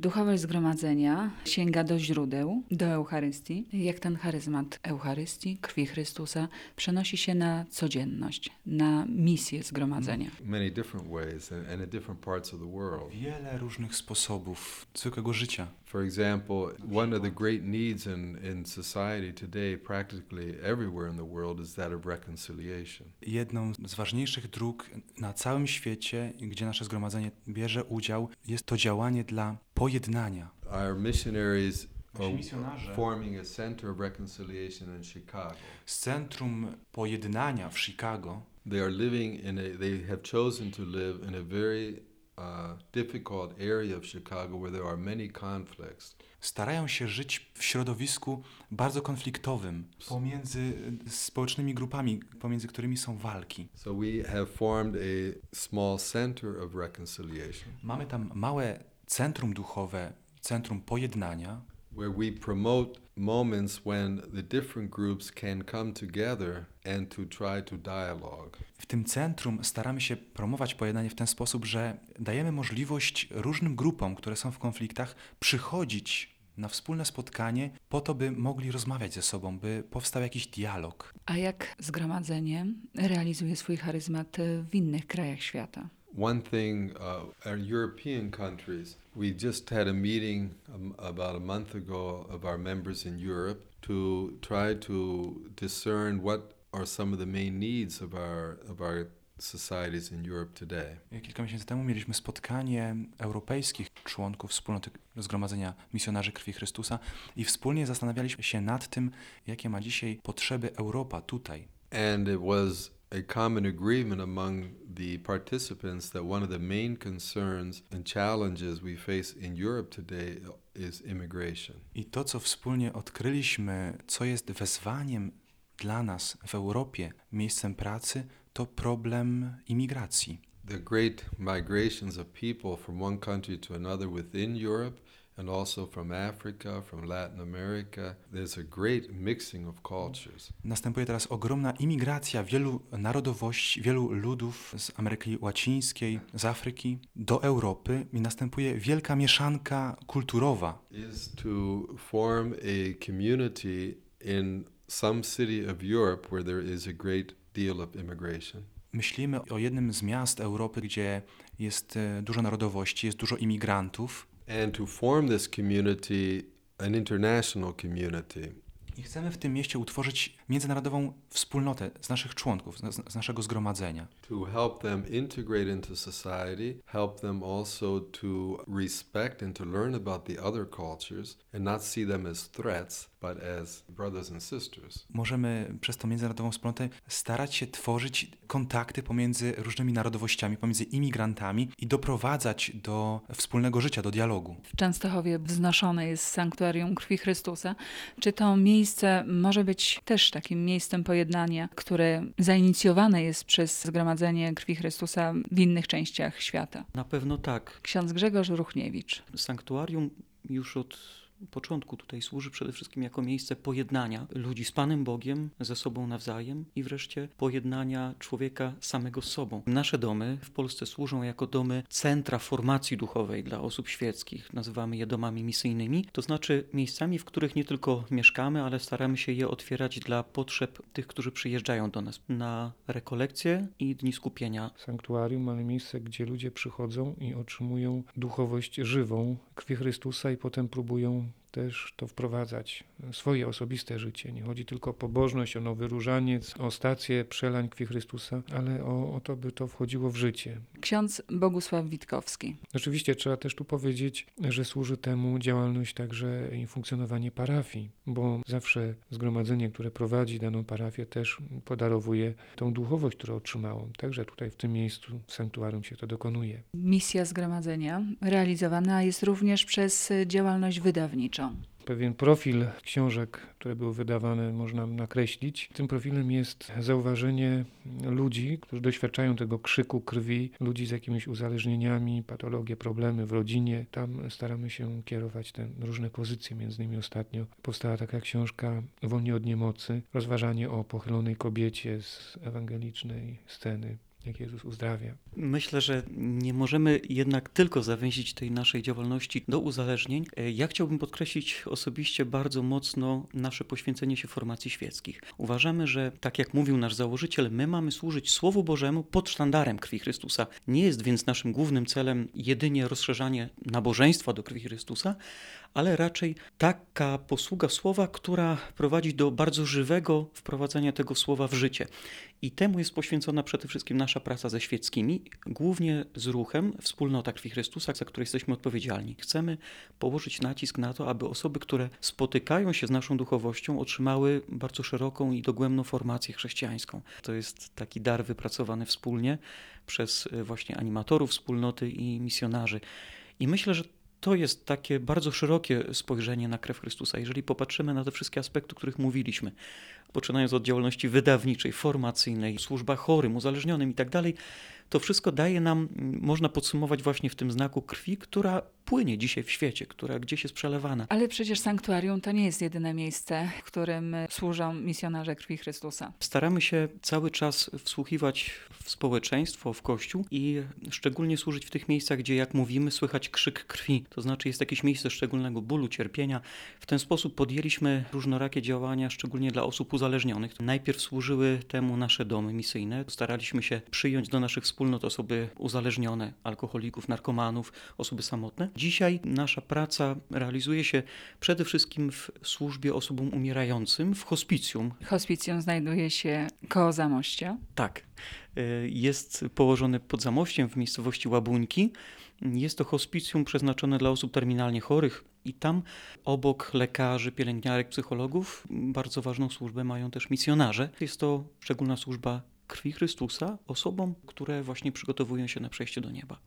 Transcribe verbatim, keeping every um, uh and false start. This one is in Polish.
Duchowość zgromadzenia sięga do źródeł, do Eucharystii. Jak ten charyzmat Eucharystii, krwi Chrystusa przenosi się na codzienność, na misję zgromadzenia. Many different ways and, and in different parts of the world. Wiele różnych sposobów zwykłego życia. For example, one of the great needs in, in society today, practically everywhere in the world, is that of reconciliation. Jedną z ważniejszych dróg na całym świecie, gdzie nasze zgromadzenie bierze udział, jest to działanie dla pojednania. Our missionaries Nasi misjonarze forming a center of reconciliation in Chicago. z Centrum Pojednania w Chicago They are living in a, they have chosen to live in a very uh, difficult area of Chicago where there are many conflicts. starają się żyć w środowisku bardzo konfliktowym pomiędzy społecznymi grupami, pomiędzy którymi są walki. So we have formed a small center of reconciliation Mamy tam małe centrum duchowe, centrum pojednania, where we promote moments when the different groups can come together and to try to dialogue. W tym centrum staramy się promować pojednanie w ten sposób, że dajemy możliwość różnym grupom, które są w konfliktach, przychodzić na wspólne spotkanie po to, by mogli rozmawiać ze sobą, by powstał jakiś dialog. A jak zgromadzenie realizuje swój charyzmat w innych krajach świata? One thing, uh, our European countries, we just had a meeting um, about a month ago of our members in Europe to try to discern what are some of the main needs of our of our societies in Europe today. Kilka miesięcy temu mieliśmy spotkanie europejskich członków wspólnoty Zgromadzenia Misjonarzy Krwi Chrystusa i wspólnie zastanawialiśmy się nad tym, jakie ma dzisiaj potrzeby Europa tutaj. And it was a common agreement among the participants that one of the main concerns and challenges we face in Europe today is immigration. I to, co wspólnie odkryliśmy, co jest wezwaniem dla nas w Europie, miejscem pracy, to problem imigracji. The great migrations of people from one country to another within Europe and also from Africa, from Latin America. There's a great mixing of cultures. Następuje teraz ogromna imigracja wielu narodowości, wielu ludów z Ameryki Łacińskiej, z Afryki do Europy i następuje wielka mieszanka kulturowa. Is to form a community in some city of Europe where there is a great deal of immigration. Myślimy o jednym z miast Europy, gdzie jest dużo narodowości, jest dużo imigrantów. And to form this community, an international community. I chcemy w tym mieście utworzyć międzynarodową wspólnotę z naszych członków, z, z naszego zgromadzenia. To help them integrate into society, help them also to respect and to learn about the other cultures and not see them as threats, but as brothers and sisters. Możemy przez tą międzynarodową wspólnotę starać się tworzyć kontakty pomiędzy różnymi narodowościami, pomiędzy imigrantami i doprowadzać do wspólnego życia, do dialogu. W Częstochowie wznoszone jest sanktuarium Krwi Chrystusa. Czy to miejsce może być też takim miejscem pojednania, które zainicjowane jest przez Zgromadzenie Krwi Chrystusa w innych częściach świata? Na pewno tak. Ksiądz Grzegorz Ruchniewicz. Sanktuarium już od początku tutaj służy przede wszystkim jako miejsce pojednania ludzi z Panem Bogiem, ze sobą nawzajem i wreszcie pojednania człowieka samego z sobą. Nasze domy w Polsce służą jako domy centra formacji duchowej dla osób świeckich. Nazywamy je domami misyjnymi, to znaczy miejscami, w których nie tylko mieszkamy, ale staramy się je otwierać dla potrzeb tych, którzy przyjeżdżają do nas na rekolekcje i dni skupienia. Sanktuarium mamy miejsce, gdzie ludzie przychodzą i otrzymują duchowość żywą krwi Chrystusa i potem próbują też to wprowadzać w swoje osobiste życie. Nie chodzi tylko o pobożność, o nowy różaniec, o stację przelań krwi Chrystusa, ale o, o to, by to wchodziło w życie. Ksiądz Bogusław Witkowski. Oczywiście trzeba też tu powiedzieć, że służy temu działalność także i funkcjonowanie parafii, bo zawsze zgromadzenie, które prowadzi daną parafię, też podarowuje tą duchowość, którą otrzymało. Także tutaj w tym miejscu w sanktuarium się to dokonuje. Misja zgromadzenia realizowana jest również przez działalność wydawniczą. Pewien profil książek, które były wydawane, można nakreślić. Tym profilem jest zauważenie ludzi, którzy doświadczają tego krzyku krwi, ludzi z jakimiś uzależnieniami, patologie, problemy w rodzinie. Tam staramy się kierować te różne pozycje. Między innymi ostatnio powstała taka książka Wolni od niemocy, rozważanie o pochylonej kobiecie z ewangelicznej sceny, jak Jezus uzdrawia. Myślę, że nie możemy jednak tylko zawęzić tej naszej działalności do uzależnień. Ja chciałbym podkreślić osobiście bardzo mocno nasze poświęcenie się formacji świeckich. Uważamy, że tak jak mówił nasz założyciel, my mamy służyć Słowu Bożemu pod sztandarem krwi Chrystusa. Nie jest więc naszym głównym celem jedynie rozszerzanie nabożeństwa do krwi Chrystusa, ale raczej taka posługa słowa, która prowadzi do bardzo żywego wprowadzania tego słowa w życie. I temu jest poświęcona przede wszystkim nasza praca ze świeckimi, głównie z ruchem Wspólnota Krwi Chrystusa, za której jesteśmy odpowiedzialni. Chcemy położyć nacisk na to, aby osoby, które spotykają się z naszą duchowością, otrzymały bardzo szeroką i dogłębną formację chrześcijańską. To jest taki dar wypracowany wspólnie przez właśnie animatorów wspólnoty i misjonarzy. I myślę, że to jest takie bardzo szerokie spojrzenie na krew Chrystusa. Jeżeli popatrzymy na te wszystkie aspekty, o których mówiliśmy, poczynając od działalności wydawniczej, formacyjnej, służba chorym, uzależnionym i tak dalej, to wszystko daje nam, można podsumować właśnie w tym znaku krwi, która płynie dzisiaj w świecie, która gdzieś jest przelewana. Ale przecież sanktuarium to nie jest jedyne miejsce, w którym służą misjonarze krwi Chrystusa. Staramy się cały czas wsłuchiwać w społeczeństwo, w Kościół i szczególnie służyć w tych miejscach, gdzie, jak mówimy, słychać krzyk krwi. To znaczy jest jakieś miejsce szczególnego bólu, cierpienia. W ten sposób podjęliśmy różnorakie działania, szczególnie dla osób uzależnionych. Najpierw służyły temu nasze domy misyjne. Staraliśmy się przyjąć do naszych wspólnot osoby uzależnione, alkoholików, narkomanów, osoby samotne. Dzisiaj nasza praca realizuje się przede wszystkim w służbie osobom umierającym, w hospicjum. Hospicjum znajduje się koło Zamościa. Tak, jest położony pod Zamościem w miejscowości Łabuńki. Jest to hospicjum przeznaczone dla osób terminalnie chorych i tam obok lekarzy, pielęgniarek, psychologów bardzo ważną służbę mają też misjonarze. Jest to szczególna służba krwi Chrystusa osobom, które właśnie przygotowują się na przejście do nieba.